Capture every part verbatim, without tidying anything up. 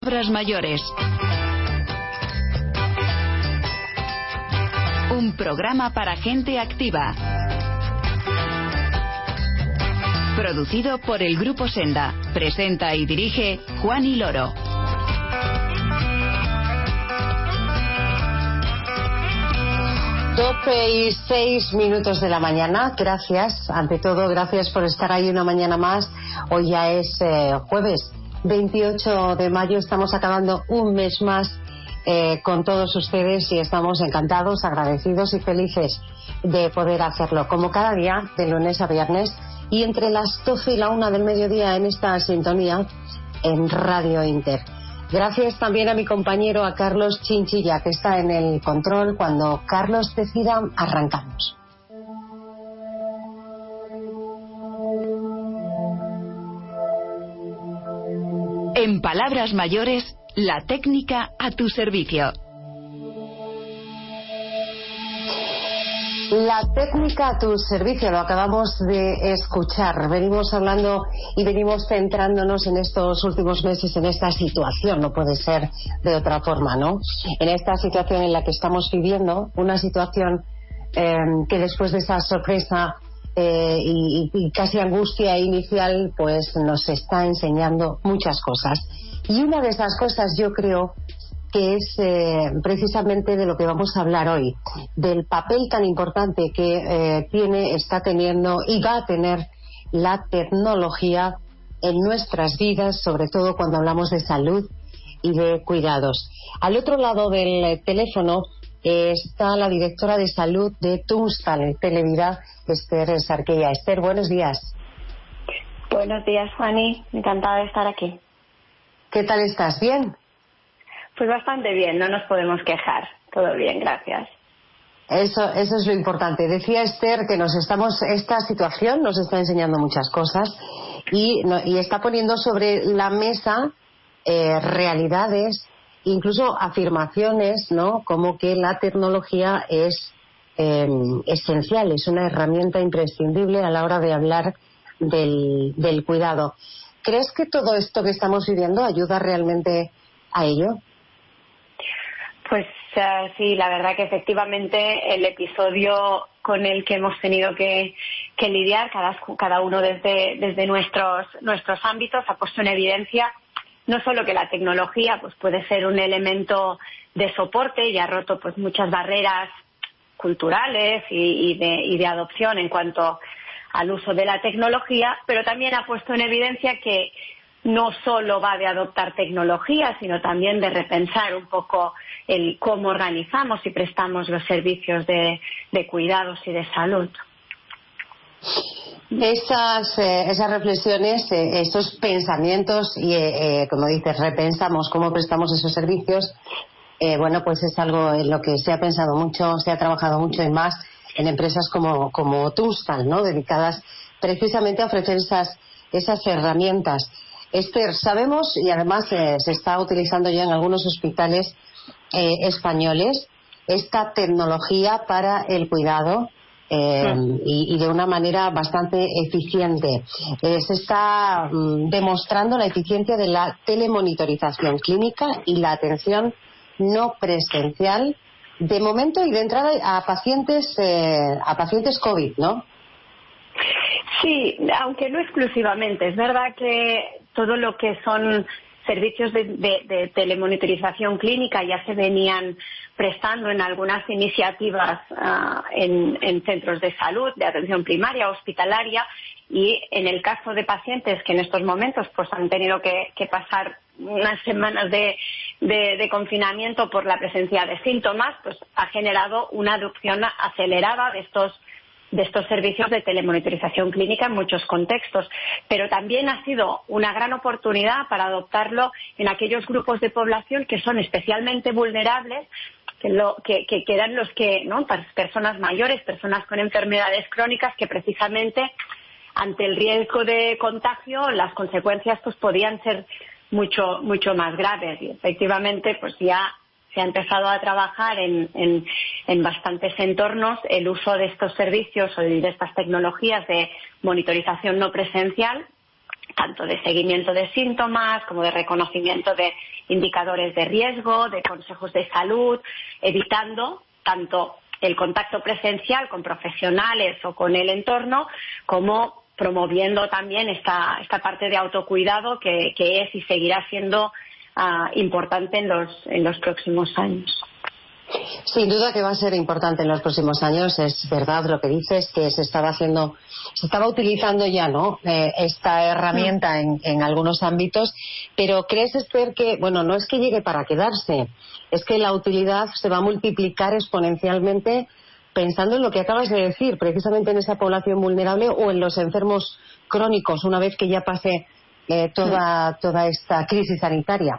Palabras mayores. Un programa para gente activa. Producido por el Grupo Senda. Presenta y dirige Juani Loro. doce y seis minutos de la mañana. Gracias, ante todo, gracias por estar ahí una mañana más. Hoy ya es eh, jueves veintiocho de mayo. Estamos acabando un mes más eh, con todos ustedes y estamos encantados, agradecidos y felices de poder hacerlo, como cada día, de lunes a viernes, y entre las doce y la una del mediodía en esta sintonía en Radio Inter. Gracias también a mi compañero, a Carlos Chinchilla, que está en el control. Cuando Carlos decida, arrancamos. En palabras mayores, la técnica a tu servicio. La técnica a tu servicio, lo acabamos de escuchar. Venimos hablando y venimos centrándonos en estos últimos meses en esta situación, no puede ser de otra forma, ¿no? En esta situación en la que estamos viviendo, una situación eh, que después de esa sorpresa eh, y, y casi angustia inicial, pues nos está enseñando muchas cosas. Y una de esas cosas, yo creo, que es eh, precisamente de lo que vamos a hablar hoy, del papel tan importante que eh, tiene, está teniendo y va a tener la tecnología en nuestras vidas, sobre todo cuando hablamos de salud y de cuidados. Al otro lado del teléfono eh, está la directora de salud de Tunstall Televida, Esther Sarquella. Esther, buenos días. Buenos días, Juani. Encantada de estar aquí. ¿Qué tal estás? ¿Bien? Pues bastante bien, no nos podemos quejar. Todo bien, gracias. Eso, eso es lo importante. Decía Esther que nos estamos, esta situación nos está enseñando muchas cosas y, no, y está poniendo sobre la mesa eh, realidades, incluso afirmaciones, ¿no? Como que la tecnología es eh, esencial, es una herramienta imprescindible a la hora de hablar del, del cuidado. ¿Crees que todo esto que estamos viviendo ayuda realmente a ello? Pues uh, sí, la verdad que efectivamente el episodio con el que hemos tenido que, que lidiar, cada, cada uno desde, desde nuestros, nuestros ámbitos, ha puesto en evidencia no solo que la tecnología pues puede ser un elemento de soporte y ha roto pues muchas barreras culturales y, y, de, y de adopción en cuanto al uso de la tecnología, pero también ha puesto en evidencia que no solo va de adoptar tecnología, sino también de repensar un poco el cómo organizamos y prestamos los servicios de, de cuidados y de salud. Esas, eh, esas reflexiones, eh, esos pensamientos y, eh, eh, como dices, repensamos cómo prestamos esos servicios, eh, bueno, pues es algo en lo que se ha pensado mucho, se ha trabajado mucho y más en empresas como, como Tunstall, ¿no? Dedicadas precisamente a ofrecer esas, esas herramientas. Esther, sabemos, y además eh, se está utilizando ya en algunos hospitales eh, españoles, esta tecnología para el cuidado eh, sí. y, y de una manera bastante eficiente. Eh, se está mm, demostrando la eficiencia de la telemonitorización clínica y la atención no presencial, de momento y de entrada a pacientes, eh, a pacientes COVID, ¿no? Sí, aunque no exclusivamente. Es verdad que todo lo que son servicios de, de, de telemonitorización clínica ya se venían prestando en algunas iniciativas uh, en, en centros de salud, de atención primaria, hospitalaria, y en el caso de pacientes que en estos momentos pues han tenido que, que pasar unas semanas de, de, de confinamiento por la presencia de síntomas, pues ha generado una adopción acelerada de estos de estos servicios de telemonitorización clínica en muchos contextos, pero también ha sido una gran oportunidad para adoptarlo en aquellos grupos de población que son especialmente vulnerables, que, lo, que, que, que eran los que, ¿no? Personas mayores, personas con enfermedades crónicas que precisamente ante el riesgo de contagio las consecuencias pues podían ser mucho mucho más graves y efectivamente pues ya se ha empezado a trabajar en, en, en bastantes entornos el uso de estos servicios o de estas tecnologías de monitorización no presencial tanto de seguimiento de síntomas como de reconocimiento de indicadores de riesgo, de consejos de salud, evitando tanto el contacto presencial con profesionales o con el entorno, como promoviendo también esta, esta parte de autocuidado que, que es y seguirá siendo uh, importante en los, en los próximos años. Sin duda que va a ser importante en los próximos años. Es verdad lo que dices, que se estaba haciendo, se estaba utilizando ya, ¿no? Eh, esta herramienta en, en algunos ámbitos, pero ¿crees, Esther, que, bueno, no es que llegue para quedarse, es que la utilidad se va a multiplicar exponencialmente, pensando en lo que acabas de decir, precisamente en esa población vulnerable o en los enfermos crónicos, una vez que ya pase eh, toda, toda esta crisis sanitaria?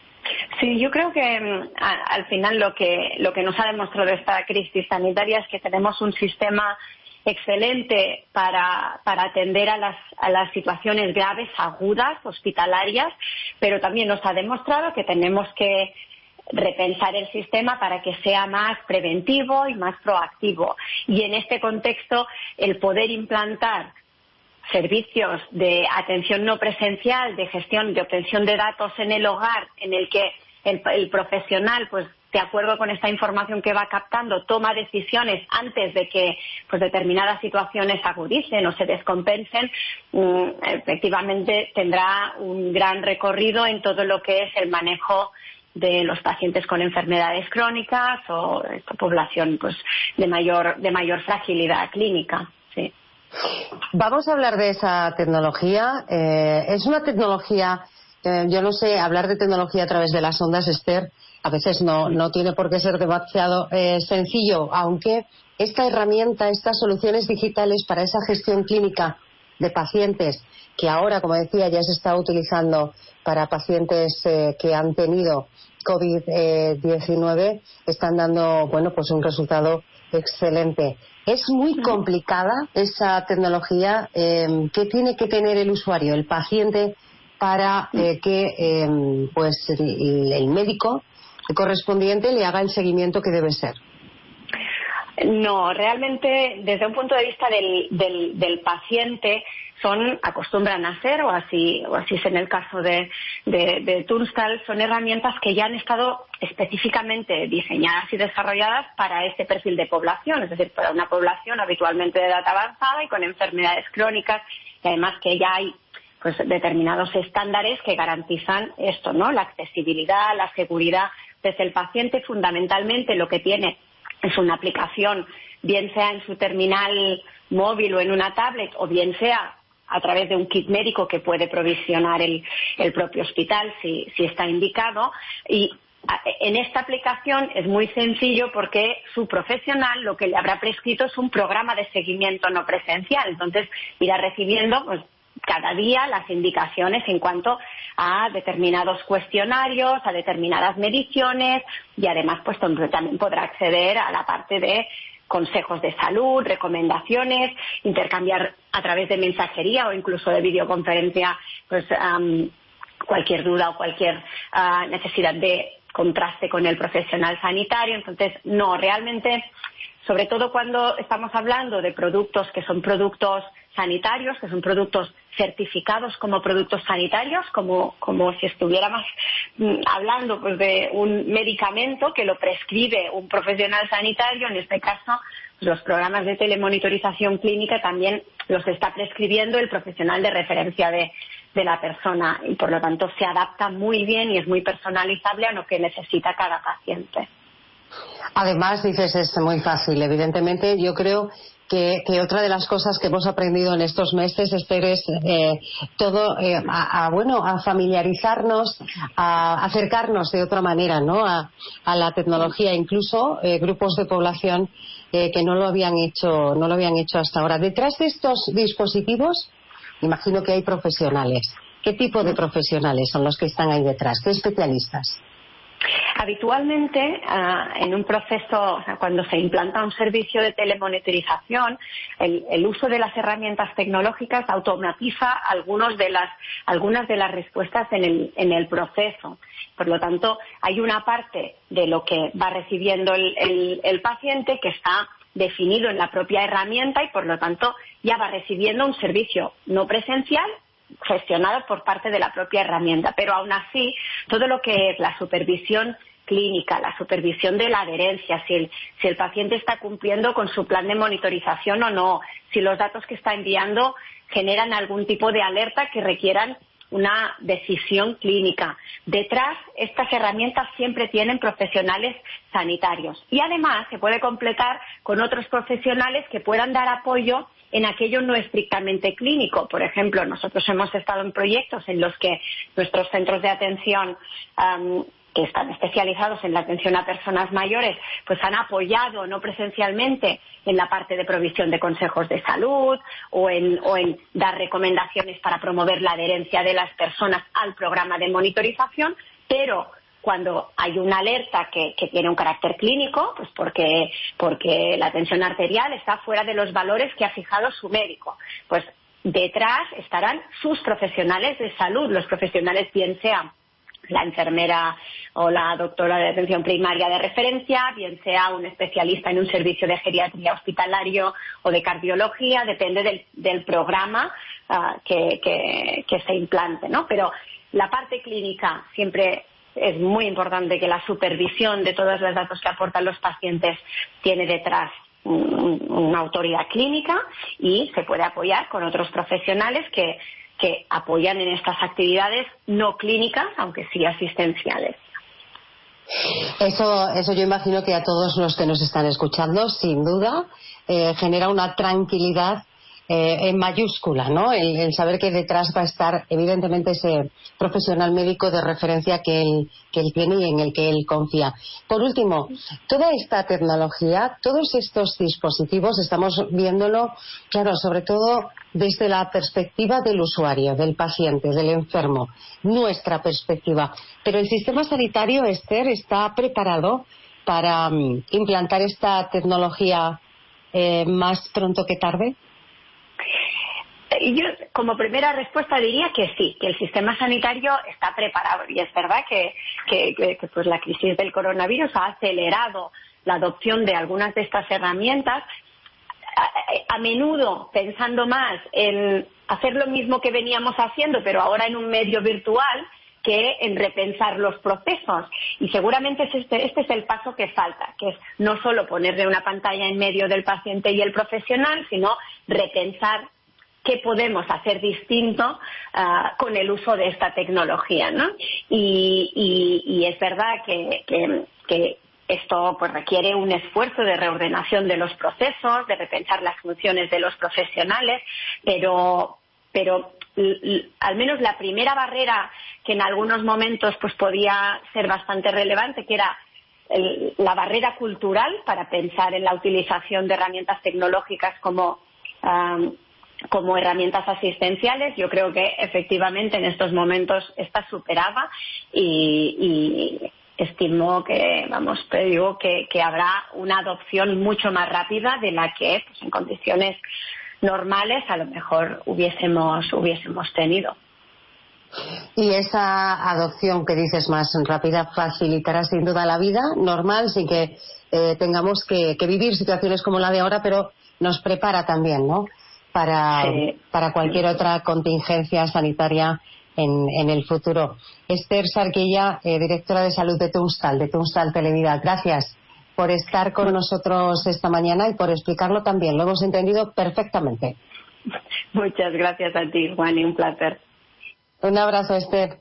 Sí, yo creo que a, al final lo que lo que nos ha demostrado esta crisis sanitaria es que tenemos un sistema excelente para, para atender a las, a las situaciones graves, agudas, hospitalarias, pero también nos ha demostrado que tenemos que repensar el sistema para que sea más preventivo y más proactivo. Y en este contexto, el poder implantar servicios de atención no presencial, de gestión, de obtención de datos en el hogar, en el que el, el profesional, pues de acuerdo con esta información que va captando, toma decisiones antes de que pues determinadas situaciones agudicen o se descompensen, mmm, efectivamente tendrá un gran recorrido en todo lo que es el manejo de los pacientes con enfermedades crónicas o esta población pues de mayor de mayor fragilidad clínica. Sí. Vamos a hablar de esa tecnología. Eh, es una tecnología, eh, yo no sé, hablar de tecnología a través de las ondas, Esther, a veces no, no tiene por qué ser demasiado eh, sencillo, aunque esta herramienta, estas soluciones digitales para esa gestión clínica de pacientes, que ahora, como decía, ya se está utilizando para pacientes eh, que han tenido COVID diecinueve, están dando, bueno, pues un resultado excelente. Es muy complicada esa tecnología. Eh, ¿Qué tiene que tener el usuario, el paciente, para eh, que eh, pues el, el médico correspondiente le haga el seguimiento que debe ser? No, realmente desde un punto de vista del, del, del paciente son acostumbran a ser, o así o así es en el caso de, de, de Tunstall, son herramientas que ya han estado específicamente diseñadas y desarrolladas para este perfil de población, es decir, para una población habitualmente de edad avanzada y con enfermedades crónicas, y además que ya hay pues determinados estándares que garantizan esto, ¿no? La accesibilidad, la seguridad. Desde el paciente, fundamentalmente lo que tiene es una aplicación, bien sea en su terminal móvil o en una tablet, o bien sea a través de un kit médico que puede provisionar el, el propio hospital si, si está indicado. Y en esta aplicación es muy sencillo porque su profesional lo que le habrá prescrito es un programa de seguimiento no presencial. Entonces irá recibiendo pues cada día las indicaciones en cuanto a determinados cuestionarios, a determinadas mediciones, y además pues también podrá acceder a la parte de consejos de salud, recomendaciones, intercambiar a través de mensajería o incluso de videoconferencia pues um, cualquier duda o cualquier uh, necesidad de contraste con el profesional sanitario. Entonces, no, realmente, sobre todo cuando estamos hablando de productos que son productos sanitarios, que son productos certificados como productos sanitarios, como, como si estuviéramos mm, hablando pues de un medicamento que lo prescribe un profesional sanitario. En este caso, pues los programas de telemonitorización clínica también los está prescribiendo el profesional de referencia de, de la persona, y por lo tanto se adapta muy bien y es muy personalizable a lo que necesita cada paciente. Además, dices, es muy fácil. Evidentemente, yo creo que, que otra de las cosas que hemos aprendido en estos meses, Esther, es eh, todo eh, a, a, bueno, a familiarizarnos, a acercarnos de otra manera, ¿no? A, a la tecnología, incluso eh, grupos de población eh, que no lo habían hecho, no lo habían hecho hasta ahora. Detrás de estos dispositivos, imagino que hay profesionales. ¿Qué tipo de profesionales son los que están ahí detrás? ¿Qué especialistas? Habitualmente, uh, en un proceso, o sea, cuando se implanta un servicio de telemonitorización, el, el uso de las herramientas tecnológicas automatiza algunos de las, algunas de las respuestas en el, en el proceso. Por lo tanto, hay una parte de lo que va recibiendo el, el, el paciente que está definido en la propia herramienta y, por lo tanto, ya va recibiendo un servicio no presencial gestionado por parte de la propia herramienta. Pero aún así, todo lo que es la supervisión clínica, la supervisión de la adherencia, si el, si el paciente está cumpliendo con su plan de monitorización o no, si los datos que está enviando generan algún tipo de alerta que requieran una decisión clínica. Detrás, estas herramientas siempre tienen profesionales sanitarios y además se puede completar con otros profesionales que puedan dar apoyo en aquello no estrictamente clínico. Por ejemplo, nosotros hemos estado en proyectos en los que nuestros centros de atención um, que están especializados en la atención a personas mayores, pues han apoyado no presencialmente en la parte de provisión de consejos de salud o en, o en dar recomendaciones para promover la adherencia de las personas al programa de monitorización, pero cuando hay una alerta que, que tiene un carácter clínico, pues porque, porque la tensión arterial está fuera de los valores que ha fijado su médico, pues detrás estarán sus profesionales de salud, los profesionales bien sean la enfermera o la doctora de atención primaria de referencia, bien sea un especialista en un servicio de geriatría hospitalario o de cardiología, depende del, del programa uh, que, que, que se implante, ¿no? Pero la parte clínica siempre es muy importante, que la supervisión de todos los datos que aportan los pacientes tiene detrás un, una autoridad clínica y se puede apoyar con otros profesionales que que apoyan en estas actividades no clínicas, aunque sí asistenciales. Eso, eso yo imagino que a todos los que nos están escuchando, sin duda, eh, genera una tranquilidad eh, en mayúscula, ¿no? El, el saber que detrás va a estar, evidentemente, ese profesional médico de referencia que él, que él tiene y en el que él confía. Por último, toda esta tecnología, todos estos dispositivos, estamos viéndolo, claro, sobre todo desde la perspectiva del usuario, del paciente, del enfermo, nuestra perspectiva. Pero el sistema sanitario, Esther, ¿está preparado para um, implantar esta tecnología eh, más pronto que tarde? Yo, como primera respuesta, diría que sí, que el sistema sanitario está preparado. Y es verdad que, que, que, que pues la crisis del coronavirus ha acelerado la adopción de algunas de estas herramientas, a, a menudo pensando más en hacer lo mismo que veníamos haciendo, pero ahora en un medio virtual, que en repensar los procesos. Y seguramente este, este es el paso que falta, que es no solo ponerle una pantalla en medio del paciente y el profesional, sino repensar qué podemos hacer distinto uh, con el uso de esta tecnología, ¿no? Y, y, y es verdad que, que, que esto pues requiere un esfuerzo de reordenación de los procesos, de repensar las funciones de los profesionales, pero pero l- l- al menos la primera barrera que en algunos momentos pues podía ser bastante relevante, que era el, la barrera cultural para pensar en la utilización de herramientas tecnológicas como um, como herramientas asistenciales, yo creo que efectivamente en estos momentos está superada y, y estimo que, vamos, te digo que, que habrá una adopción mucho más rápida de la que pues, en condiciones normales a lo mejor hubiésemos hubiésemos tenido. Y esa adopción que dices más rápida facilitará sin duda la vida normal, sin que eh, tengamos que, que vivir situaciones como la de ahora, pero nos prepara también, ¿no? Para, sí. para cualquier otra contingencia sanitaria en, en el futuro. Esther Sarquilla, eh, directora de salud de Tunstall, de Tunstall Televida, gracias por estar con nosotros esta mañana y por explicarlo también. Lo hemos entendido perfectamente. Muchas gracias a ti, Juan, y un placer. Un abrazo, Esther.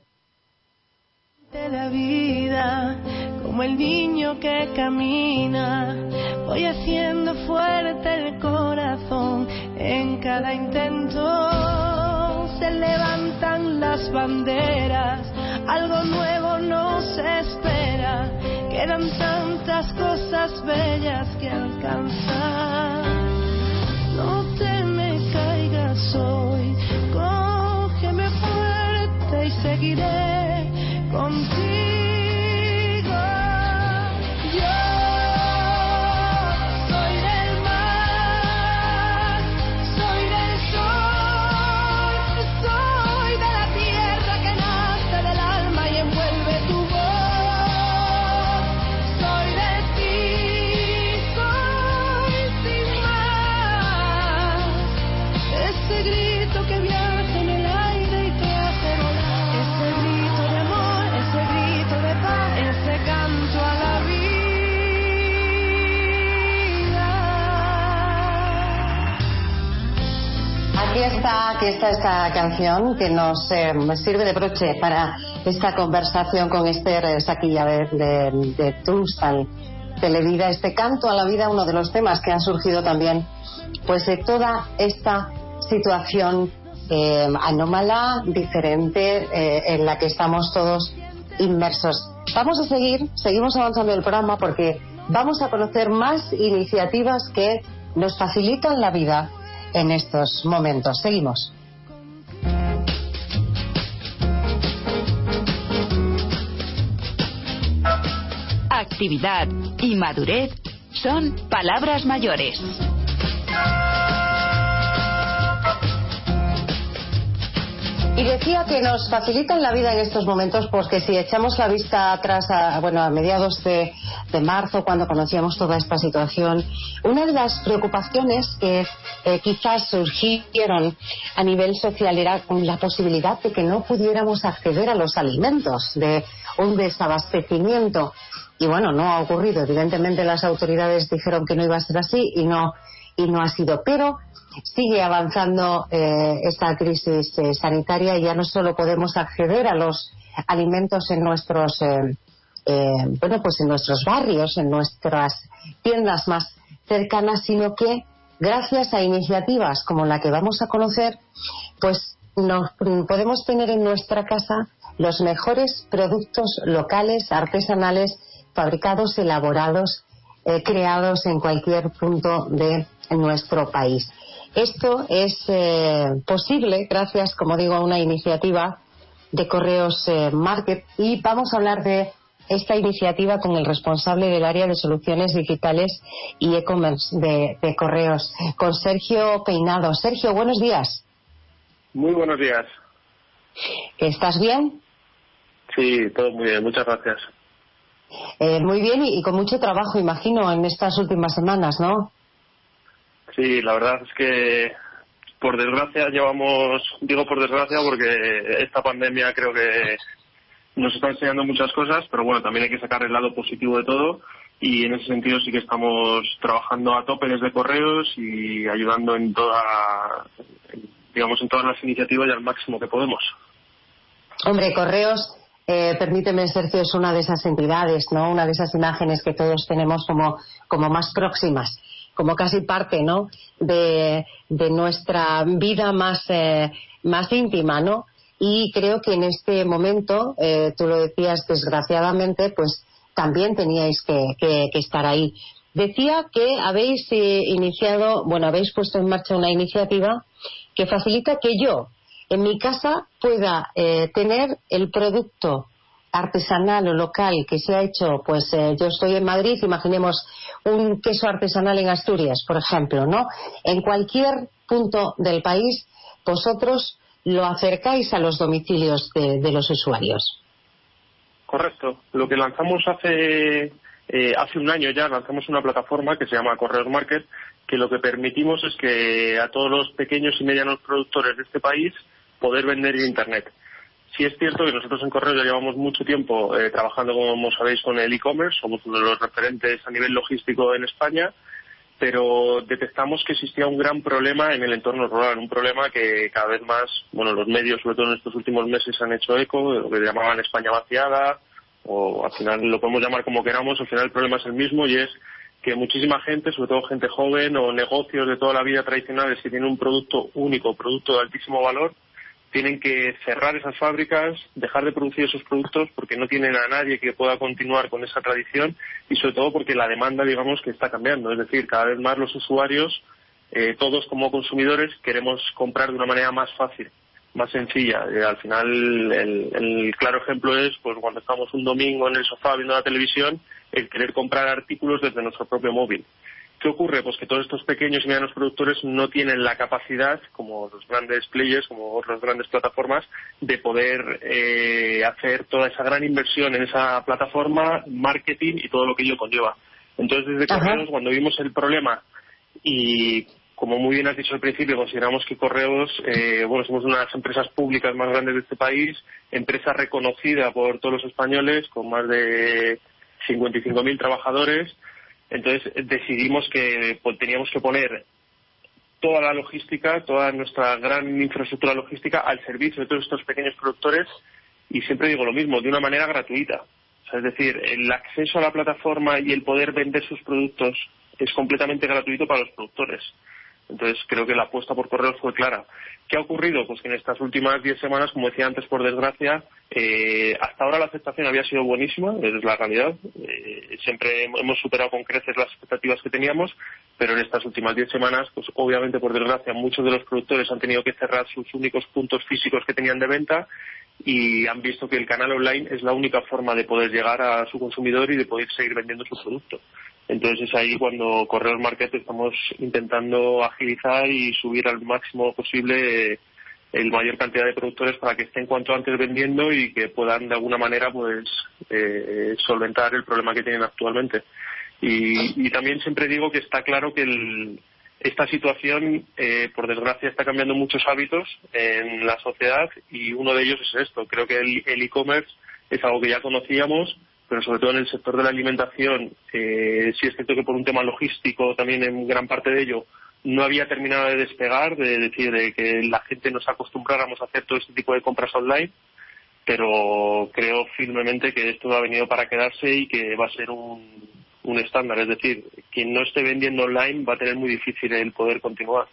De la vida, como el niño que camina, voy haciendo fuerte el corazón en cada intento. Se levantan las banderas, algo nuevo nos espera, quedan tantas cosas bellas que alcanzar. No te me caigas hoy, cógeme fuerte y seguiré contigo. Que viaja en el aire y Aquí está, aquí está esta canción que nos eh, sirve de broche para esta conversación con Esther Saquilla de, de, de Tunstall Televida. Este canto a la vida, uno de los temas que han surgido también, pues de toda esta situación eh, anómala, diferente, eh, en la que estamos todos inmersos. Vamos a seguir, seguimos avanzando el programa porque vamos a conocer más iniciativas que nos facilitan la vida en estos momentos. Seguimos. Actividad y madurez son palabras mayores. Y decía que nos facilitan la vida en estos momentos porque si echamos la vista atrás a, bueno, a mediados de, de marzo, cuando conocíamos toda esta situación, una de las preocupaciones que eh, quizás surgieron a nivel social era la posibilidad de que no pudiéramos acceder a los alimentos, de un desabastecimiento. Y bueno, no ha ocurrido. Evidentemente las autoridades dijeron que no iba a ser así y no, y no ha sido. Pero sigue avanzando eh, esta crisis eh, sanitaria y ya no solo podemos acceder a los alimentos en nuestros eh, eh, bueno pues en nuestros barrios, en nuestras tiendas más cercanas, sino que gracias a iniciativas como la que vamos a conocer, pues nos podemos tener en nuestra casa los mejores productos locales, artesanales, fabricados, elaborados, eh, creados en cualquier punto de nuestro país. Esto es eh, posible gracias, como digo, a una iniciativa de Correos eh, Market, y vamos a hablar de esta iniciativa con el responsable del área de soluciones digitales y e-commerce de, de Correos, con Sergio Peinado. Sergio, buenos días. Muy buenos días. ¿Estás bien? Sí, todo muy bien, muchas gracias. Eh, muy bien y, y con mucho trabajo, imagino, en estas últimas semanas, ¿no? Sí, la verdad es que por desgracia llevamos, digo por desgracia porque esta pandemia creo que nos está enseñando muchas cosas, pero bueno, también hay que sacar el lado positivo de todo y en ese sentido sí que estamos trabajando a tope desde Correos y ayudando en toda, digamos, en todas las iniciativas y al máximo que podemos. Hombre, Correos, eh, permíteme, Sergio, es una de esas entidades, ¿no? Una de esas imágenes que todos tenemos como, como más próximas, como casi parte, ¿no?, de, de nuestra vida más, eh, más íntima, ¿no? Y creo que en este momento, eh, tú lo decías, desgraciadamente, pues también teníais que, que, que estar ahí. Decía que habéis eh, iniciado, bueno, habéis puesto en marcha una iniciativa que facilita que yo, en mi casa, pueda eh, tener el producto artesanal o local que se ha hecho, pues eh, yo estoy en Madrid, imaginemos un queso artesanal en Asturias, por ejemplo, ¿no? En cualquier punto del país, vosotros lo acercáis a los domicilios de, de los usuarios. Correcto. Lo que lanzamos hace eh, hace un año ya, lanzamos una plataforma que se llama Correos Market, que lo que permitimos es que a todos los pequeños y medianos productores de este país poder vender en Internet. Sí es cierto que nosotros en Correos ya llevamos mucho tiempo eh, trabajando, como sabéis, con el e-commerce, somos uno de los referentes a nivel logístico en España, pero detectamos que existía un gran problema en el entorno rural, un problema que cada vez más, bueno, los medios, sobre todo en estos últimos meses, han hecho eco, lo que llamaban España vaciada, o al final lo podemos llamar como queramos, al final el problema es el mismo y es que muchísima gente, sobre todo gente joven o negocios de toda la vida tradicionales que tienen un producto único, producto de altísimo valor, tienen que cerrar esas fábricas, dejar de producir esos productos porque no tienen a nadie que pueda continuar con esa tradición y sobre todo porque la demanda, digamos, que está cambiando. Es decir, cada vez más los usuarios, eh, todos como consumidores, queremos comprar de una manera más fácil, más sencilla. Eh, al final, el, el claro ejemplo es pues cuando estamos un domingo en el sofá viendo la televisión, el querer comprar artículos desde nuestro propio móvil. ¿Qué ocurre? Pues que todos estos pequeños y medianos productores no tienen la capacidad, como los grandes players, como otras grandes plataformas, de poder eh, hacer toda esa gran inversión en esa plataforma, marketing y todo lo que ello conlleva. Entonces, desde Correos, cuando vimos el problema y, como muy bien has dicho al principio, consideramos que Correos, eh, bueno, somos una de las empresas públicas más grandes de este país, empresa reconocida por todos los españoles, con más de cincuenta y cinco mil trabajadores. Entonces decidimos que pues, teníamos que poner toda la logística, toda nuestra gran infraestructura logística al servicio de todos estos pequeños productores, y siempre digo lo mismo, de una manera gratuita. O sea, es decir, el acceso a la plataforma y el poder vender sus productos es completamente gratuito para los productores. Entonces creo que la apuesta por correos fue clara. ¿Qué ha ocurrido? Pues que en estas últimas diez semanas, como decía antes, por desgracia, eh, hasta ahora la aceptación había sido buenísima, es la realidad. Eh, siempre hemos superado con creces las expectativas que teníamos, pero en estas últimas diez semanas, pues obviamente por desgracia, muchos de los productores han tenido que cerrar sus únicos puntos físicos que tenían de venta y han visto que el canal online es la única forma de poder llegar a su consumidor y de poder seguir vendiendo su producto. Entonces es ahí cuando Correos Market estamos intentando agilizar y subir al máximo posible el mayor cantidad de productores para que estén cuanto antes vendiendo y que puedan de alguna manera pues eh, solventar el problema que tienen actualmente. Y, y también siempre digo que está claro que el, esta situación, eh, por desgracia, está cambiando muchos hábitos en la sociedad y uno de ellos es esto. Creo que el, el e-commerce es algo que ya conocíamos, pero sobre todo en el sector de la alimentación, eh, sí es cierto que por un tema logístico también en gran parte de ello no había terminado de despegar, de decir de que la gente nos acostumbráramos a hacer todo este tipo de compras online, pero creo firmemente que esto ha venido para quedarse y que va a ser un, un estándar, es decir, quien no esté vendiendo online va a tener muy difícil el poder continuar.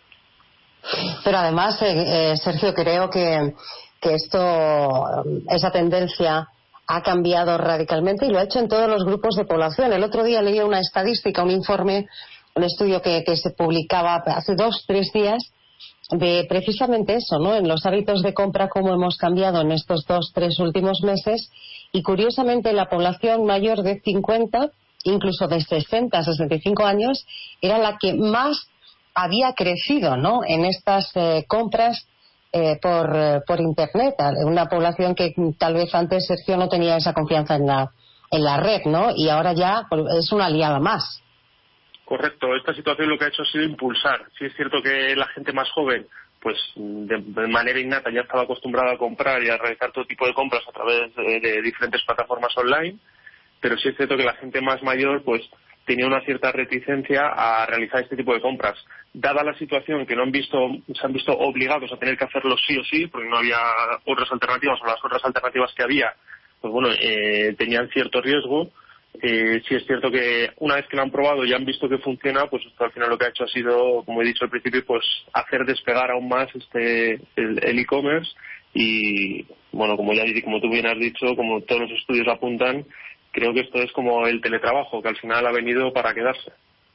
Pero además, eh, eh, Sergio, creo que, que esto, esa tendencia ha cambiado radicalmente y lo ha hecho en todos los grupos de población. El otro día leí una estadística, un informe, un estudio que, que se publicaba hace dos, tres días de precisamente eso, ¿no? En los hábitos de compra, cómo hemos cambiado en estos dos, tres últimos meses, y curiosamente la población mayor de cincuenta, incluso de sesenta, sesenta y cinco años, era la que más había crecido, ¿no? En estas eh, compras Eh, por, eh, por internet, una población que tal vez antes, Sergio, no tenía esa confianza en la en la red, ¿no? Y ahora ya es una aliada más. Correcto, esta situación lo que ha hecho ha sido impulsar. Sí es cierto que la gente más joven, pues de, de manera innata ya estaba acostumbrada a comprar y a realizar todo tipo de compras a través de, de diferentes plataformas online, pero sí es cierto que la gente más mayor, pues tenía una cierta reticencia a realizar este tipo de compras. Dada la situación que no han visto, se han visto obligados a tener que hacerlo sí o sí, porque no había otras alternativas o las otras alternativas que había, pues bueno, eh, tenían cierto riesgo. Eh, sí es cierto que una vez que lo han probado y han visto que funciona, pues esto al final lo que ha hecho ha sido, como he dicho al principio, pues hacer despegar aún más este el, el e-commerce y, bueno, como ya como tú bien has dicho, como todos los estudios apuntan, creo que esto es como el teletrabajo, que al final ha venido para quedarse.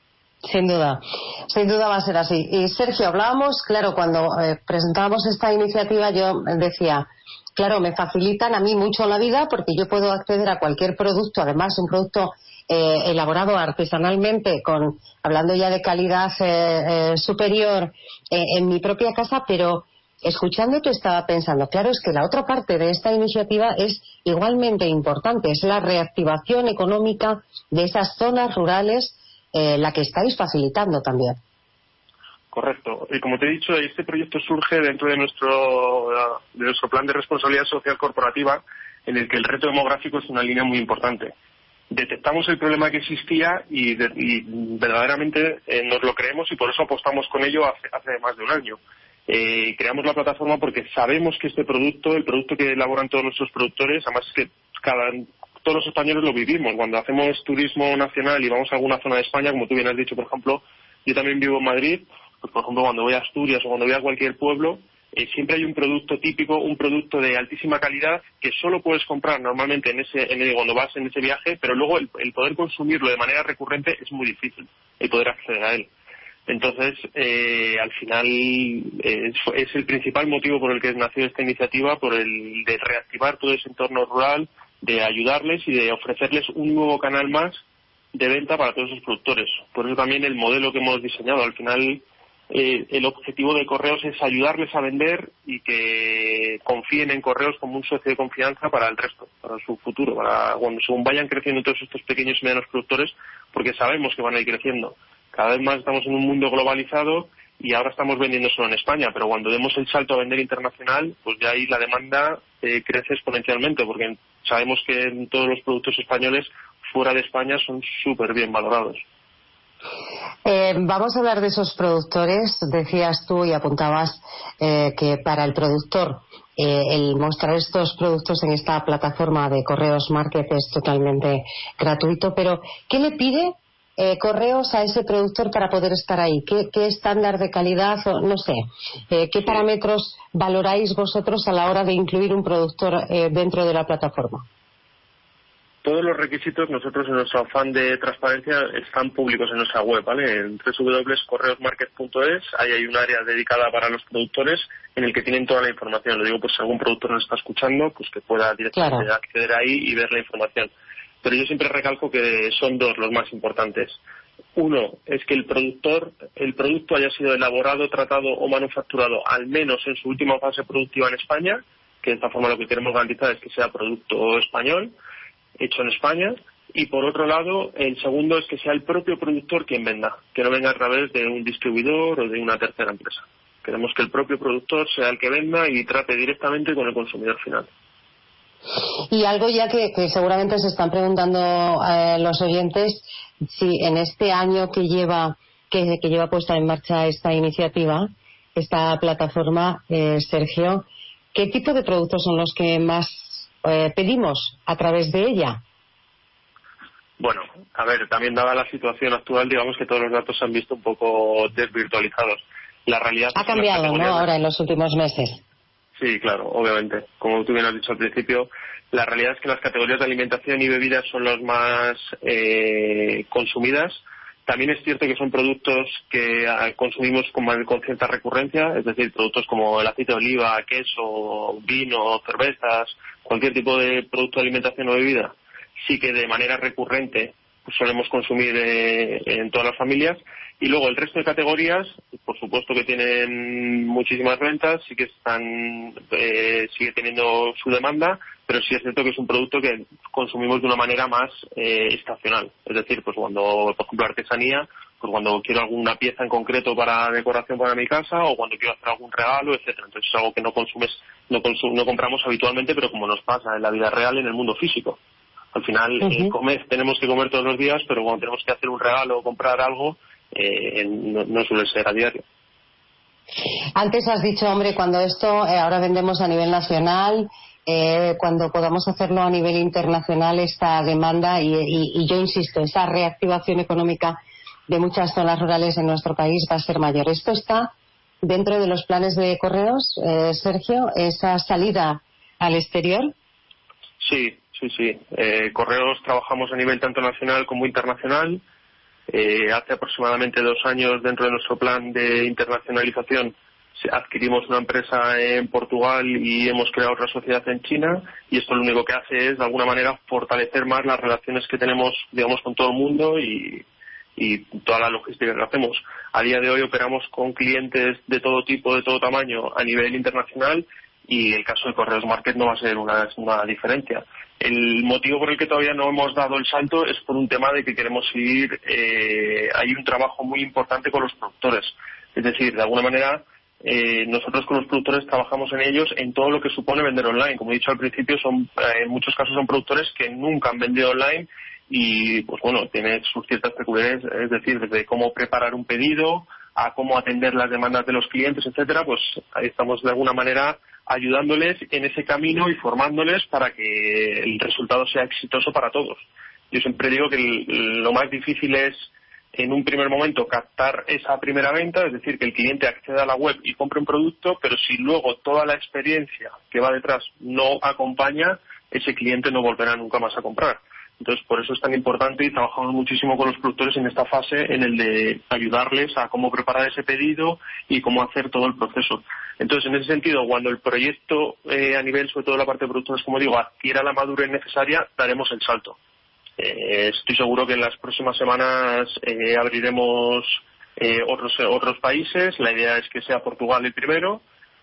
Sin duda, sin duda va a ser así. Y Sergio, hablábamos, claro, cuando eh, presentábamos esta iniciativa, yo decía, claro, me facilitan a mí mucho la vida porque yo puedo acceder a cualquier producto, además un producto eh, elaborado artesanalmente, con hablando ya de calidad eh, eh, superior eh, en mi propia casa, pero escuchándote estaba pensando, claro, es que la otra parte de esta iniciativa es igualmente importante, es la reactivación económica de esas zonas rurales, eh, la que estáis facilitando también. Correcto. Y como te he dicho, este proyecto surge dentro de nuestro, de nuestro plan de responsabilidad social corporativa, en el que el reto demográfico es una línea muy importante. Detectamos el problema que existía y, de, y verdaderamente eh, nos lo creemos y por eso apostamos con ello hace, hace más de un año. Eh, creamos la plataforma porque sabemos que este producto, el producto que elaboran todos nuestros productores, además es que cada, todos los españoles lo vivimos. Cuando hacemos turismo nacional y vamos a alguna zona de España, como tú bien has dicho, por ejemplo, yo también vivo en Madrid, pues por ejemplo cuando voy a Asturias o cuando voy a cualquier pueblo, eh, siempre hay un producto típico, un producto de altísima calidad que solo puedes comprar normalmente en ese, en el, cuando vas en ese viaje, pero luego el, el poder consumirlo de manera recurrente es muy difícil, el poder acceder a él. Entonces, eh, al final eh, es, es el principal motivo por el que nació esta iniciativa, por el de reactivar todo ese entorno rural, de ayudarles y de ofrecerles un nuevo canal más de venta para todos esos productores. Por eso también el modelo que hemos diseñado. Al final, eh, el objetivo de Correos es ayudarles a vender y que confíen en Correos como un socio de confianza para el resto, para su futuro, para cuando según vayan creciendo todos estos pequeños y medianos productores, porque sabemos que van a ir creciendo. Cada vez más estamos en un mundo globalizado y ahora estamos vendiendo solo en España, pero cuando demos el salto a vender internacional, pues ya ahí la demanda eh, crece exponencialmente, porque sabemos que en todos los productos españoles fuera de España son súper bien valorados. Eh, vamos a hablar de esos productores. Decías tú y apuntabas eh, que para el productor eh, el mostrar estos productos en esta plataforma de Correos Market es totalmente gratuito, pero ¿qué le pide eh, Correos a ese productor para poder estar ahí? ¿Qué, qué estándar de calidad o no sé? Eh, ¿Qué parámetros valoráis vosotros a la hora de incluir un productor eh, dentro de la plataforma? Todos los requisitos, nosotros en nuestro afán de transparencia, están públicos en nuestra web, ¿vale? En doble u doble u doble u punto correos market punto es, ahí hay un área dedicada para los productores en el que tienen toda la información. Lo digo, pues si algún productor nos está escuchando, pues que pueda directamente claro. acceder ahí y ver la información. Pero yo siempre recalco que son dos los más importantes. Uno es que el productor, el producto haya sido elaborado, tratado o manufacturado al menos en su última fase productiva en España, que de esta forma lo que queremos garantizar es que sea producto español, hecho en España, y por otro lado, el segundo es que sea el propio productor quien venda, que no venga a través de un distribuidor o de una tercera empresa. Queremos que el propio productor sea el que venda y trate directamente con el consumidor final. Y algo ya que, que seguramente se están preguntando eh, los oyentes, si en este año que lleva que, que lleva puesta en marcha esta iniciativa, esta plataforma, eh, Sergio, ¿qué tipo de productos son los que más Eh, pedimos a través de ella? Bueno, a ver, también dada la situación actual, digamos que todos los datos se han visto un poco desvirtualizados. La realidad ha cambiado, ¿no? Ahora en los últimos meses. Sí, claro, obviamente. Como tú bien has dicho al principio, la realidad es que las categorías de alimentación y bebidas son las más eh, consumidas. También es cierto que son productos que consumimos con, con cierta recurrencia, es decir, productos como el aceite de oliva, queso, vino, cervezas, cualquier tipo de producto de alimentación o bebida, sí que de manera recurrente pues, solemos consumir eh, en todas las familias. Y luego el resto de categorías, por supuesto que tienen muchísimas ventas, sí que están eh, sigue teniendo su demanda, pero sí es cierto que es un producto que consumimos de una manera más eh, estacional. Es decir, pues cuando, por ejemplo, artesanía, pues cuando quiero alguna pieza en concreto para decoración para mi casa o cuando quiero hacer algún regalo, etcétera. Entonces es algo que no consumes, no, consum, no compramos habitualmente, pero como nos pasa en la vida real, en el mundo físico. Al final, uh-huh. eh, comer, tenemos que comer todos los días, pero cuando tenemos que hacer un regalo o comprar algo, eh, no, no suele ser a diario. Antes has dicho, hombre, cuando esto eh, ahora vendemos a nivel nacional, eh, cuando podamos hacerlo a nivel internacional, esta demanda y, y, y yo insisto, esa reactivación económica de muchas zonas rurales en nuestro país va a ser mayor. ¿Esto está dentro de los planes de Correos, eh, Sergio, esa salida al exterior? Sí, sí, sí. Eh, Correos trabajamos a nivel tanto nacional como internacional. Eh, hace aproximadamente dos años, dentro de nuestro plan de internacionalización, adquirimos una empresa en Portugal y hemos creado otra sociedad en China, y esto lo único que hace es, de alguna manera, fortalecer más las relaciones que tenemos, digamos, con todo el mundo y, y toda la logística que hacemos. A día de hoy operamos con clientes de todo tipo, de todo tamaño, a nivel internacional, y el caso de Correos Market no va a ser una, una diferencia. El motivo por el que todavía no hemos dado el salto es por un tema de que queremos seguir, eh, hay un trabajo muy importante con los productores. Es decir, de alguna manera, eh, nosotros con los productores trabajamos en ellos en todo lo que supone vender online. Como he dicho al principio, son eh, en muchos casos son productores que nunca han vendido online y, pues bueno, tiene sus ciertas peculiaridades, es decir, desde cómo preparar un pedido a cómo atender las demandas de los clientes, etcétera. Pues ahí estamos de alguna manera ayudándoles en ese camino y formándoles para que el resultado sea exitoso para todos. Yo siempre digo que el, lo más difícil es, en un primer momento, captar esa primera venta, es decir, que el cliente acceda a la web y compre un producto, pero si luego toda la experiencia que va detrás no acompaña, ese cliente no volverá nunca más a comprar. Entonces, por eso es tan importante y trabajamos muchísimo con los productores en esta fase, en el de ayudarles a cómo preparar ese pedido y cómo hacer todo el proceso. Entonces, en ese sentido, cuando el proyecto eh, a nivel, sobre todo la parte de productores, como digo, adquiera la madurez necesaria, daremos el salto. Eh, estoy seguro que en las próximas semanas eh, abriremos eh, otros otros países. La idea es que sea Portugal el primero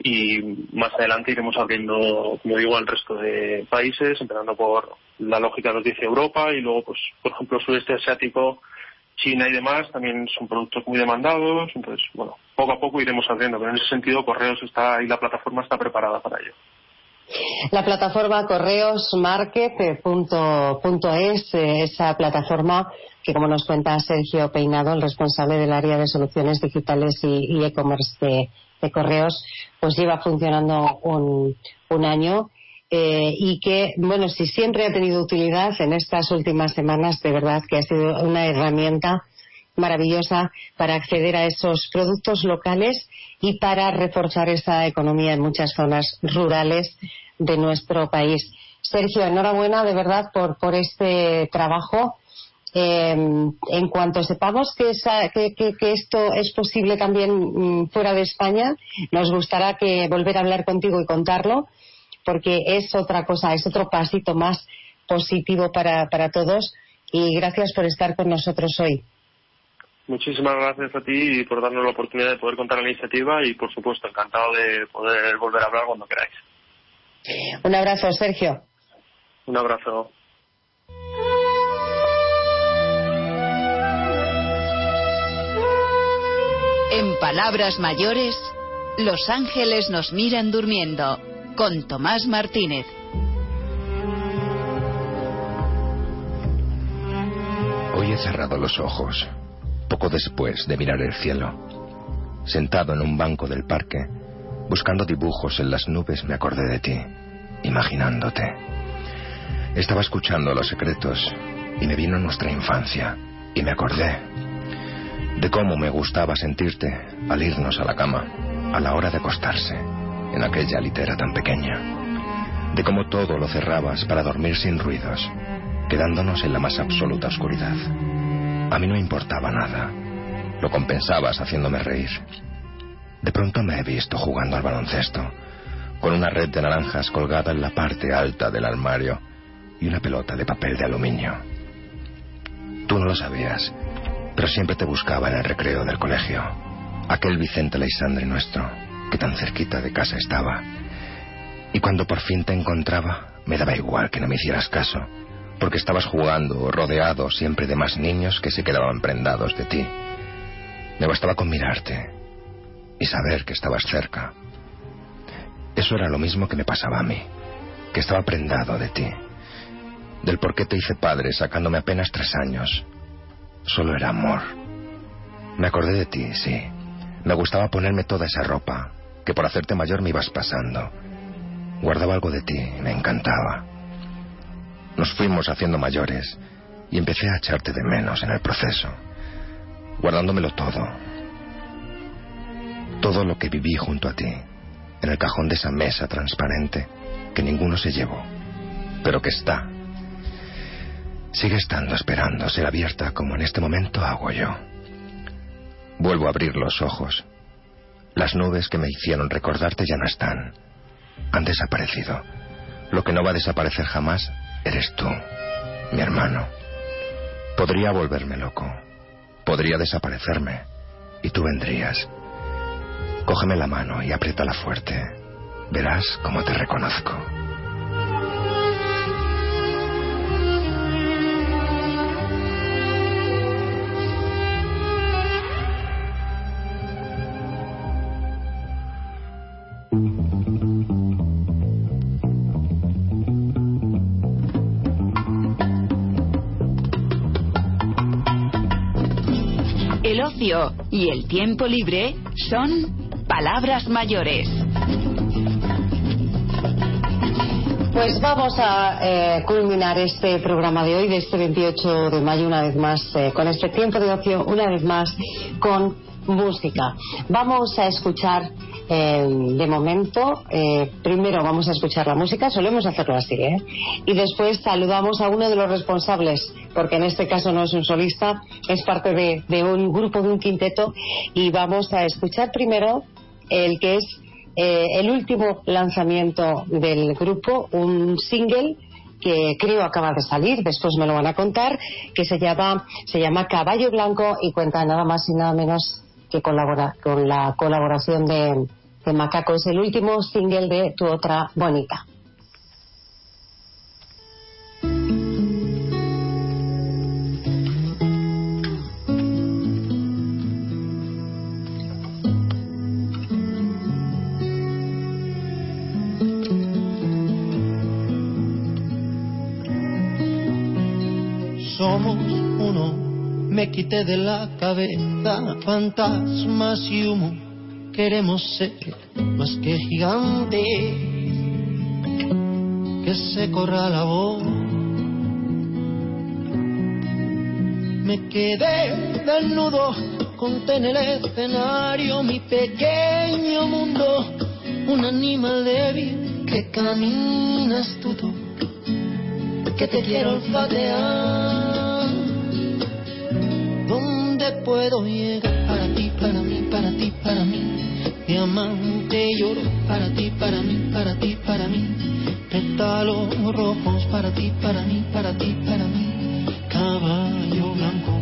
y más adelante iremos abriendo, como digo, al resto de países, empezando por la lógica nos dice Europa y luego, pues, por ejemplo, sudeste asiático, China y demás, también son productos muy demandados. Entonces, bueno, poco a poco iremos abriendo, pero en ese sentido Correos está y la plataforma está preparada para ello. La plataforma correos market punto es, esa plataforma que, como nos cuenta Sergio Peinado, el responsable del área de soluciones digitales y, y e-commerce de, de Correos, pues lleva funcionando un, un año eh, y que, bueno, si siempre ha tenido utilidad, en estas últimas semanas de verdad que ha sido una herramienta maravillosa para acceder a esos productos locales y para reforzar esa economía en muchas zonas rurales de nuestro país. Sergio, enhorabuena de verdad por, por este trabajo. Eh, en cuanto sepamos que, esa, que, que, que esto es posible también mm, fuera de España, nos gustará que volver a hablar contigo y contarlo, porque es otra cosa, es otro pasito más positivo para, para todos. Y gracias por estar con nosotros hoy. Muchísimas gracias a ti por darnos la oportunidad de poder contar la iniciativa y, por supuesto, encantado de poder volver a hablar cuando queráis. Un abrazo, Sergio. Un abrazo. En palabras mayores, Los ángeles nos miran durmiendo, con Tomás Martínez. Hoy he cerrado los ojos, poco después de mirar el cielo. Sentado en un banco del parque, buscando dibujos en las nubes, me acordé de ti, imaginándote. Estaba escuchando Los secretos y me vino nuestra infancia y me acordé de cómo me gustaba sentirte al irnos a la cama a la hora de acostarse en aquella litera tan pequeña, de cómo todo lo cerrabas para dormir sin ruidos, quedándonos en la más absoluta oscuridad. A mí no importaba nada, lo compensabas haciéndome reír. De pronto me he visto jugando al baloncesto, con una red de naranjas colgada en la parte alta del armario y una pelota de papel de aluminio. Tú no lo sabías, pero siempre te buscaba en el recreo del colegio, aquel Vicente Leisandre nuestro, que tan cerquita de casa estaba. Y cuando por fin te encontraba, me daba igual que no me hicieras caso, porque estabas jugando, rodeado siempre de más niños que se quedaban prendados de ti. Me bastaba con mirarte y saber que estabas cerca. Eso era lo mismo que me pasaba a mí, que estaba prendado de ti, del por qué te hice padre sacándome apenas tres años. Solo era amor. Me acordé de ti, sí. Me gustaba ponerme toda esa ropa que por hacerte mayor me ibas pasando. Guardaba algo de ti, me encantaba. Nos fuimos haciendo mayores y empecé a echarte de menos en el proceso, guardándomelo todo. Todo lo que viví junto a ti, en el cajón de esa mesa transparente que ninguno se llevó, pero que está. Sigue estando esperando ser abierta como en este momento hago yo. Vuelvo a abrir los ojos. Las nubes que me hicieron recordarte ya no están. Han desaparecido. Lo que no va a desaparecer jamás eres tú, mi hermano. Podría volverme loco. Podría desaparecerme. Y tú vendrías. Cógeme la mano y apriétala fuerte. Verás cómo te reconozco. El ocio y el tiempo libre son palabras mayores. Pues vamos a eh, culminar este programa de hoy, de este veintiocho de mayo, una vez más, eh, con este tiempo de ocio, una vez más, con música. Vamos a escuchar, eh, de momento, eh, primero vamos a escuchar la música, solemos hacerlo así, ¿eh? Y después saludamos a uno de los responsables, porque en este caso no es un solista, es parte de, de un grupo, de un quinteto, y vamos a escuchar primero el que es eh, el último lanzamiento del grupo, un single que creo acaba de salir, después me lo van a contar, que se llama, se llama Caballo Blanco y cuenta nada más y nada menos que colabora, con la colaboración de, de Macaco. Es el último single de Tu Otra Bonita. somos uno. Me quité de la cabeza fantasmas y humo. Queremos ser más que gigantes, que se corra la voz. Me quedé desnudo, conté en el escenario mi pequeño mundo, un animal débil que camina astuto, que te quiero olfatear. ¿Dónde puedo llegar? Para ti, para mí, para ti, para mí. Diamante y oro, para ti, para mí, para ti, para mí. Pétalos rojos, para ti, para mí, para ti, para mí. Caballo blanco,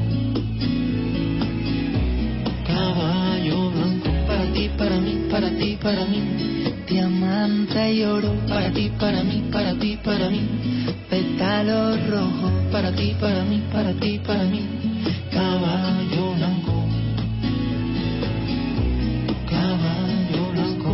caballo blanco, para ti, para mí, para ti, para mí. Diamante y oro, para ti, para mí, para ti, para mí. Pétalos rojos, para ti, para mí, para ti, para mí. Caballo blanco, caballo blanco.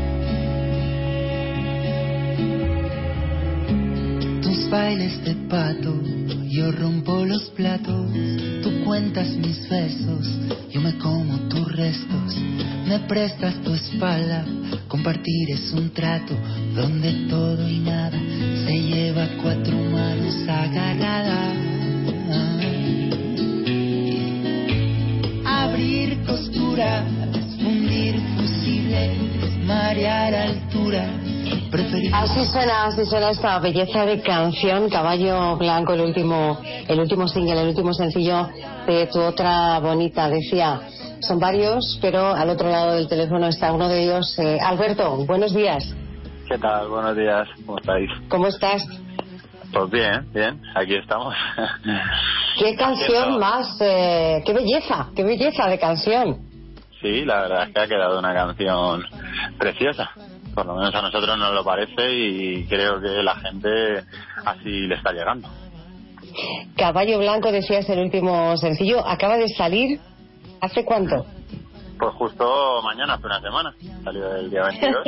Tus bailes de pato, yo rompo los platos. Tú cuentas mis besos, yo me como tus restos. Me prestas tu espalda, compartir es un trato donde todo y nada se lleva cuatro manos agarradas. Abrir costuras, fundir fusibles, marear alturas. Preferir... Así suena, así suena esta belleza de canción, Caballo Blanco, el último, el último single, el último sencillo de Tu Otra Bonita. Decía, son varios, pero al otro lado del teléfono está uno de ellos. Eh, Alberto, buenos días. ¿Qué tal? Buenos días, ¿cómo estáis? ¿Cómo estás? Pues bien, bien, aquí estamos. Qué canción más, eh, qué belleza, qué belleza de canción. Sí, la verdad es que ha quedado una canción preciosa, por lo menos a nosotros nos lo parece y creo que la gente así le está llegando. Caballo Blanco, decías, el último sencillo, acaba de salir, ¿hace cuánto? Pues justo mañana, hace una semana, salió el día veintidós.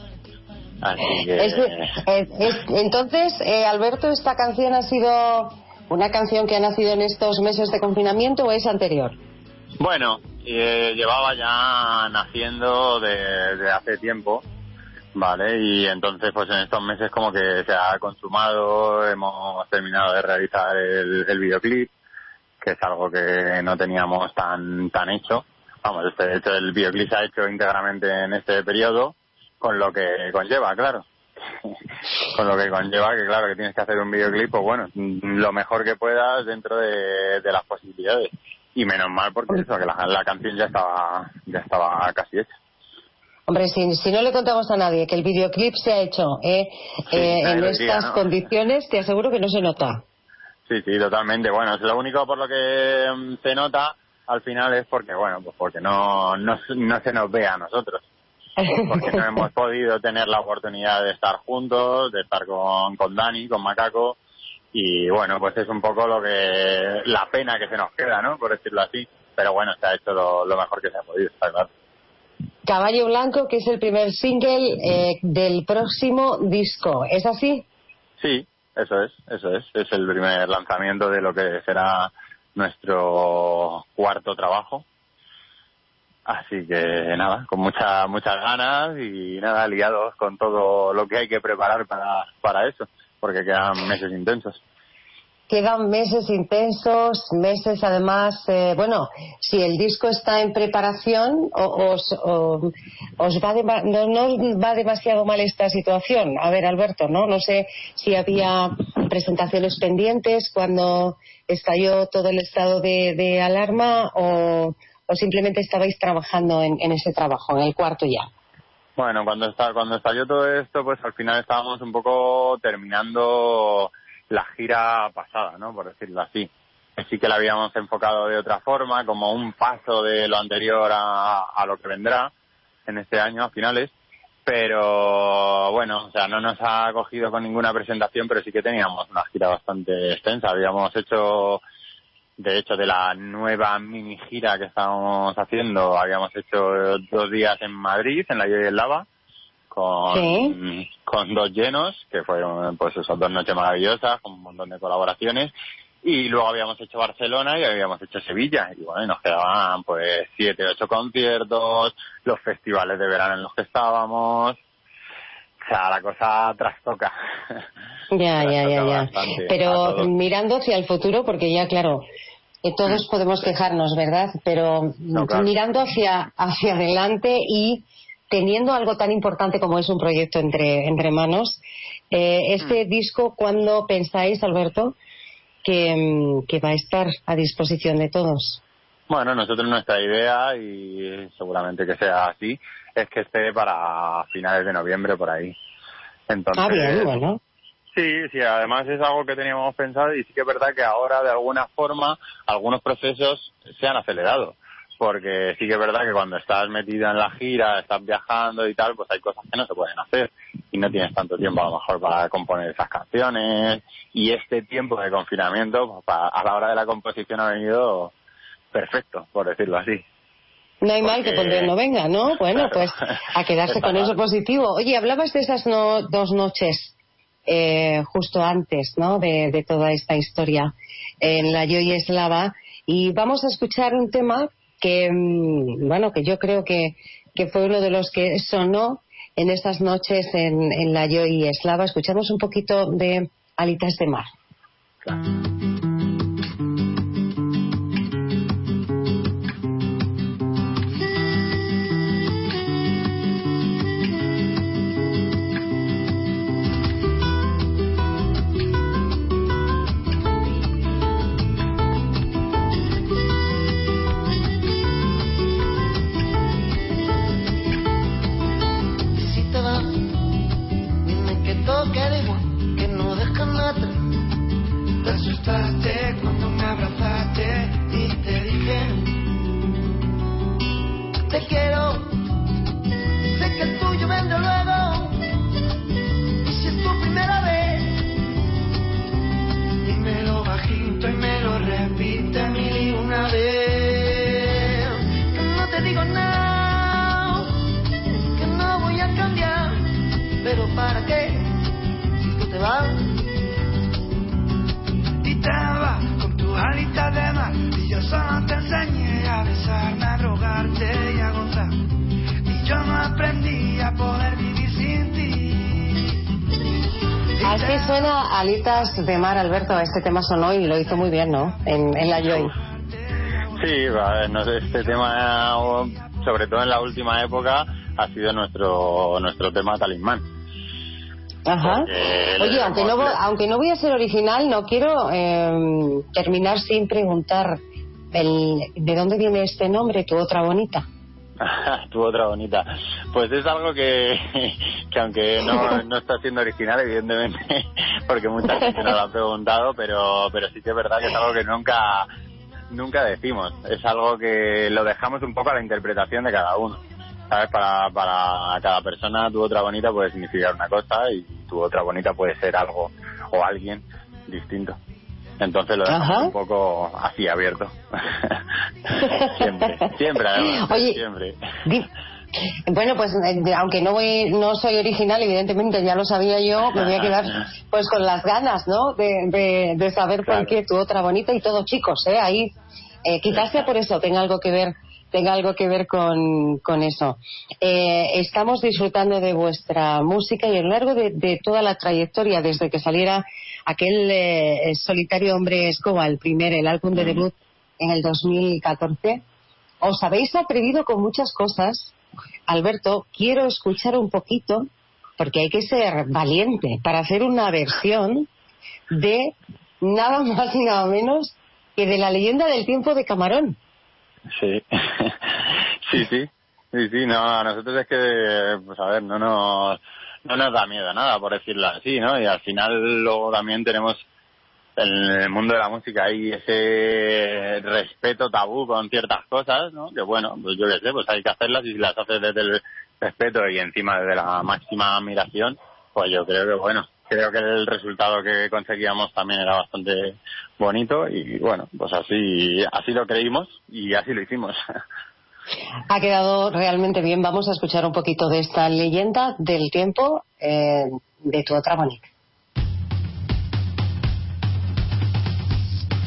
Así que... Es, es, es, entonces, eh, Alberto, ¿esta canción ha sido una canción que ha nacido en estos meses de confinamiento o es anterior? Bueno, eh, llevaba ya naciendo desde de hace tiempo, ¿vale? Y entonces, pues en estos meses como que se ha consumado, hemos terminado de realizar el, el videoclip, que es algo que no teníamos tan tan hecho. Vamos, este, hecho, el videoclip se ha hecho íntegramente en este periodo, con lo que conlleva, claro. Con lo que conlleva que, claro, que tienes que hacer un videoclip, pues bueno, lo mejor que puedas dentro de, de las posibilidades. Y menos mal porque eso, que la, la canción ya estaba ya estaba casi hecha. Hombre, si, si no le contamos a nadie que el videoclip se ha hecho eh, sí, eh, en diría, estas ¿no? condiciones, te aseguro que no se nota. Sí, sí, totalmente. Bueno, es lo único por lo que um, se nota al final es porque, bueno, pues porque no, no, no se nos ve a nosotros. Porque no hemos podido tener la oportunidad de estar juntos, de estar con, con Dani, con Macaco, y bueno, pues es un poco lo que la pena que se nos queda, ¿no? Por decirlo así. Pero bueno, se ha hecho lo, lo mejor que se ha podido, está claro. Caballo Blanco, que es el primer single eh, del próximo disco, ¿es así? Sí, eso es, eso es. Es el primer lanzamiento de lo que será nuestro cuarto trabajo. Así que nada, con muchas muchas ganas y nada, liados con todo lo que hay que preparar para, para eso, porque quedan meses intensos. Quedan meses intensos, meses además, eh, bueno, si el disco está en preparación, o, os, o, os va de, no, no va demasiado mal esta situación. A ver, Alberto, ¿no? No sé si había presentaciones pendientes cuando estalló todo el estado de, de alarma o, o simplemente estabais trabajando en, en ese trabajo, en el cuarto ya. Bueno, cuando, está, cuando estalló todo esto, pues al final estábamos un poco terminando la gira pasada, ¿no? Por decirlo así. Sí que la habíamos enfocado de otra forma, como un paso de lo anterior a, a lo que vendrá en este año, a finales. Pero bueno, o sea, no nos ha cogido con ninguna presentación, pero sí que teníamos una gira bastante extensa. Habíamos hecho, de hecho, de la nueva mini gira que estábamos haciendo, habíamos hecho dos días en Madrid, en la Yo y el Lava, con, ¿sí? con dos llenos, que fueron pues esas dos noches maravillosas, con un montón de colaboraciones, y luego habíamos hecho Barcelona y habíamos hecho Sevilla, y bueno, y nos quedaban pues siete, ocho conciertos, los festivales de verano en los que estábamos, o sea, la cosa trastoca. Ya, ya, ya, ya. Pero mirando hacia el futuro, porque ya, claro, eh, todos podemos quejarnos, ¿verdad? Pero no, claro. mirando hacia, hacia adelante y teniendo algo tan importante como es un proyecto entre, entre manos, eh, este mm. disco, ¿cuándo pensáis, Alberto, que, que va a estar a disposición de todos? Bueno, nosotros nuestra idea, y seguramente que sea así, es que esté para finales de noviembre, por ahí. Entonces, ah, bien, bueno. Sí, sí, además es algo que teníamos pensado, y sí que es verdad que ahora, de alguna forma, algunos procesos se han acelerado. Porque sí que es verdad que cuando estás metido en la gira, estás viajando y tal, pues hay cosas que no se pueden hacer y no tienes tanto tiempo a lo mejor para componer esas canciones, y este tiempo de confinamiento pues, para, a la hora de la composición ha venido perfecto, por decirlo así. No hay Porque... mal que por no venga, ¿no? Bueno, claro. Pues a quedarse con eso positivo. Oye, hablabas de esas no, dos noches eh, justo antes, ¿no? De, de toda esta historia en la Joy Eslava, y vamos a escuchar un tema que, bueno, que yo creo que, que fue uno de los que sonó en esas noches en, en la Joy Eslava. Escuchamos un poquito de Alitas de Mar. Claro. Cuando me abrazaste y te dije te quiero, sé que el tuyo vendrá luego, y si es tu primera vez dímelo bajito y me lo repite mil y una vez, que no te digo nada, que no voy a cambiar, pero ¿para qué? Si tú te vas con tu alita de mar, y yo solo te enseñé a besarme, a rogarte y a gozar, y yo no aprendí a poder vivir sin ti. Así suena Alitas de Mar, Alberto. Este tema sonó y lo hizo muy bien, ¿no? En, en la Joy. Sí, no sé, este tema, sobre todo en la última época, ha sido nuestro nuestro tema talismán. Ajá. Oye, aunque no, aunque no voy a ser original, no quiero eh, terminar sin preguntar el, ¿de dónde viene este nombre, Tu Otra Bonita? Tu Otra Bonita. Pues es algo que, que aunque no, no está siendo original, evidentemente, porque mucha gente nos lo ha preguntado, pero, pero sí que es verdad que es algo que nunca, nunca decimos. Es algo que lo dejamos un poco a la interpretación de cada uno. ¿Sabes? Para, para cada persona Tu Otra Bonita puede significar una cosa y Tu Otra Bonita puede ser algo o alguien distinto. Entonces lo dejamos Ajá. un poco así abierto. siempre, siempre además, Oye, siempre. Di, bueno, pues aunque no voy, no soy original, evidentemente ya lo sabía yo, me voy a quedar pues con las ganas, ¿no? De, de, de saber claro. por qué Tu Otra Bonita, y todo, chicos, ¿eh? Ahí, eh, quizás sea por eso, tenga algo que ver tenga algo que ver con, con eso. Eh, estamos disfrutando de vuestra música, y a lo largo de, de toda la trayectoria, desde que saliera aquel eh, Solitario Hombre Escoba, el primer, el álbum de debut en el dos mil catorce, os habéis atrevido con muchas cosas. Alberto, quiero escuchar un poquito, porque hay que ser valiente para hacer una versión de nada más y nada menos que de La Leyenda del Tiempo de Camarón. Sí, sí, sí, sí, sí, no, a nosotros es que, pues a ver, no nos, no nos da miedo nada, por decirlo así, ¿no? Y al final luego también tenemos en el mundo de la música hay ese respeto tabú con ciertas cosas, ¿no? Que bueno, pues yo qué sé, pues hay que hacerlas, y si las haces desde el respeto y encima desde la máxima admiración, pues yo creo que bueno, creo que el resultado que conseguíamos también era bastante bonito, y bueno, pues así así lo creímos y así lo hicimos. Ha quedado realmente bien. Vamos a escuchar un poquito de esta Leyenda del Tiempo eh, de Tu Otra Bonita.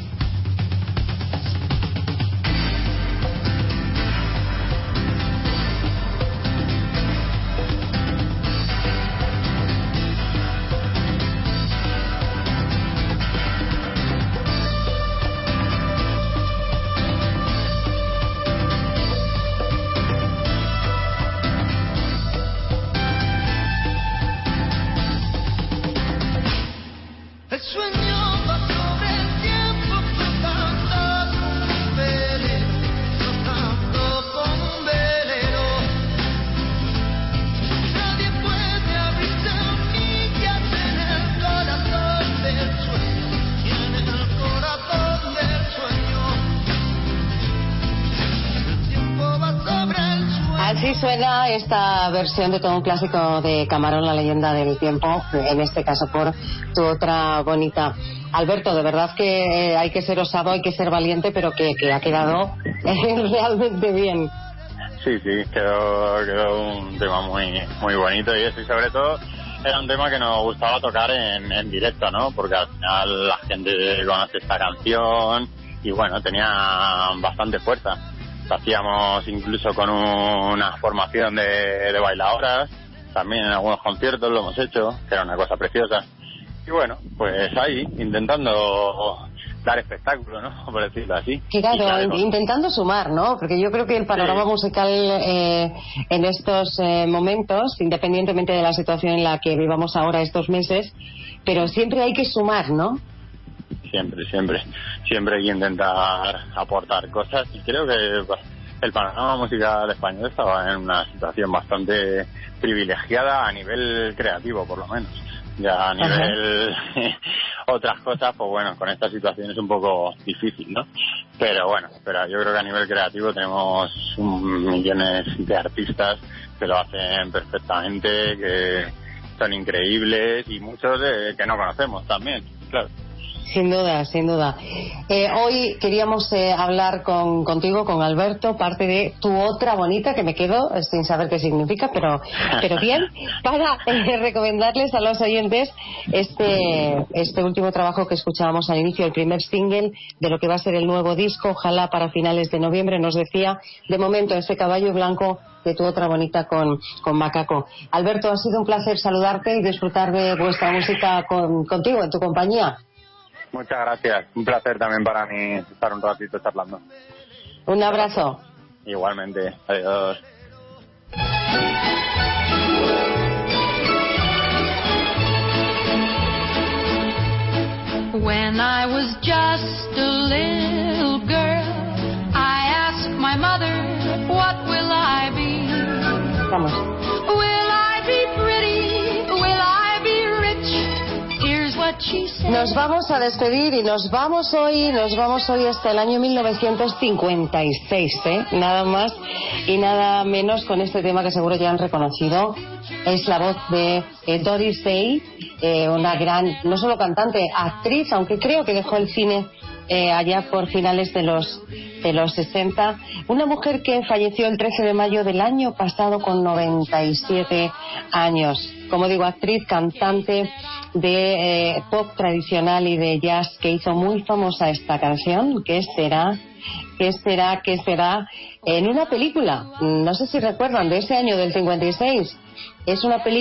Así suena esta versión de todo un clásico de Camarón, La leyenda del tiempo, en este caso por Tu otra bonita. Alberto, de verdad que hay que ser osado, hay que ser valiente, pero que, que ha quedado realmente bien. Sí, sí, quedó, quedó un tema muy muy bonito y eso, y sobre todo era un tema que nos gustaba tocar en, en directo, ¿no? Porque al final la gente conoce esta canción y bueno, tenía bastante fuerza. Lo hacíamos incluso con un, una formación de, de bailadoras, también en algunos conciertos lo hemos hecho, que era una cosa preciosa. Y bueno, pues ahí, intentando dar espectáculo, ¿no? Por decirlo así. Claro, claro, intentando sumar, ¿no? Porque yo creo que el panorama sí. musical eh, en estos eh, momentos, independientemente de la situación en la que vivamos ahora estos meses, pero siempre hay que sumar, ¿no? Siempre, siempre. Siempre hay que intentar aportar cosas y creo que pues, el panorama musical español estaba en una situación bastante privilegiada a nivel creativo, por lo menos. Ya a nivel otras cosas, pues bueno, con esta situación es un poco difícil, ¿no? Pero bueno, pero yo creo que a nivel creativo tenemos un, millones de artistas que lo hacen perfectamente, que son increíbles y muchos de, que no conocemos también, claro. Sin duda, sin duda. Eh, hoy queríamos eh, hablar con, contigo, con Alberto, parte de Tu otra bonita, que me quedo sin saber qué significa, pero, pero bien, para eh, recomendarles a los oyentes este, este último trabajo que escuchábamos al inicio, el primer single de lo que va a ser el nuevo disco, ojalá para finales de noviembre, nos decía, de momento, ese caballo blanco de Tu otra bonita con, con Macaco. Alberto, ha sido un placer saludarte y disfrutar de vuestra música con, contigo, en tu compañía. Muchas gracias. Un placer también para mí estar un ratito charlando. Un abrazo. Igualmente. Adiós. When I was just a little girl, I asked my mother, what will I be? Vamos. Will I be pretty? Will I be rich? Here's what she said. Nos vamos a despedir y nos vamos hoy, nos vamos hoy hasta el año mil novecientos cincuenta y seis, ¿eh? Nada más y nada menos con este tema que seguro ya han reconocido. Es la voz de eh, Doris Day, eh, una gran, no solo cantante, actriz, aunque creo que dejó el cine eh, allá por finales de los de los sesenta. Una mujer que falleció el trece de mayo del año pasado con noventa y siete años. Como digo, actriz, cantante de eh, pop tradicional y de jazz, que hizo muy famosa esta canción. ¿Qué será? ¿Qué será? ¿Qué será? En una película, no sé si recuerdan, de ese año del cincuenta y seis. Es una película